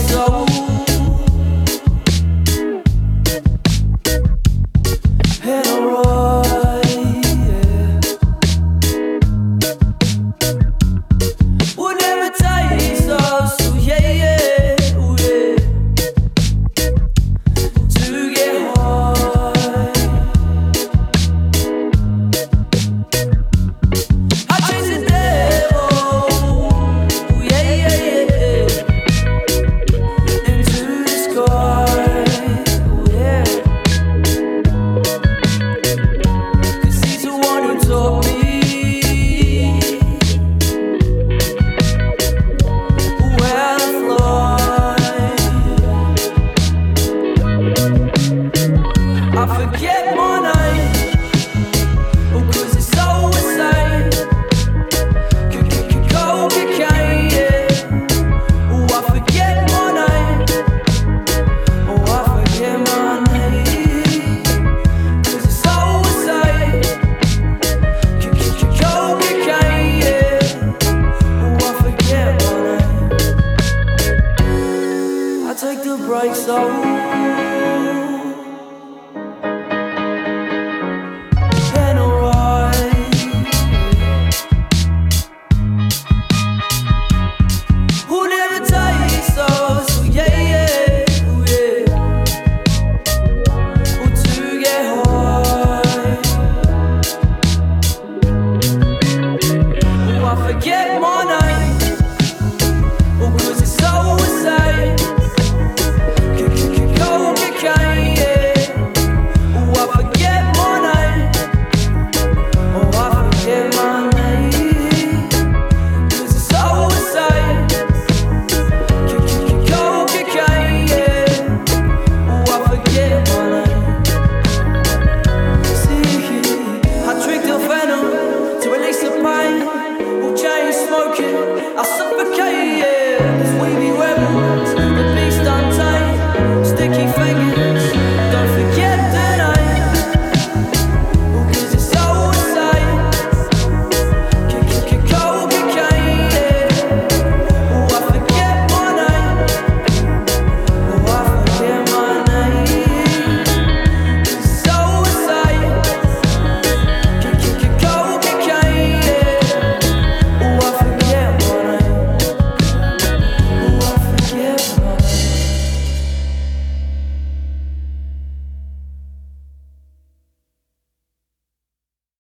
soul. And alright, yeah. Would never taste us, so yeah, yeah, ooh, yeah. To get high, I chase the devil, ooh, yeah, yeah, yeah. Into the sky, ooh, yeah. 'Cause he's the one who taught me where to fly. I forget my name, oh, 'cause it's so insane. Cocaine, yeah. Oh, I forget my name, oh, I forget my name, 'cause it's so insane. Cocaine, yeah. Oh, I forget my name. I take the brakes off.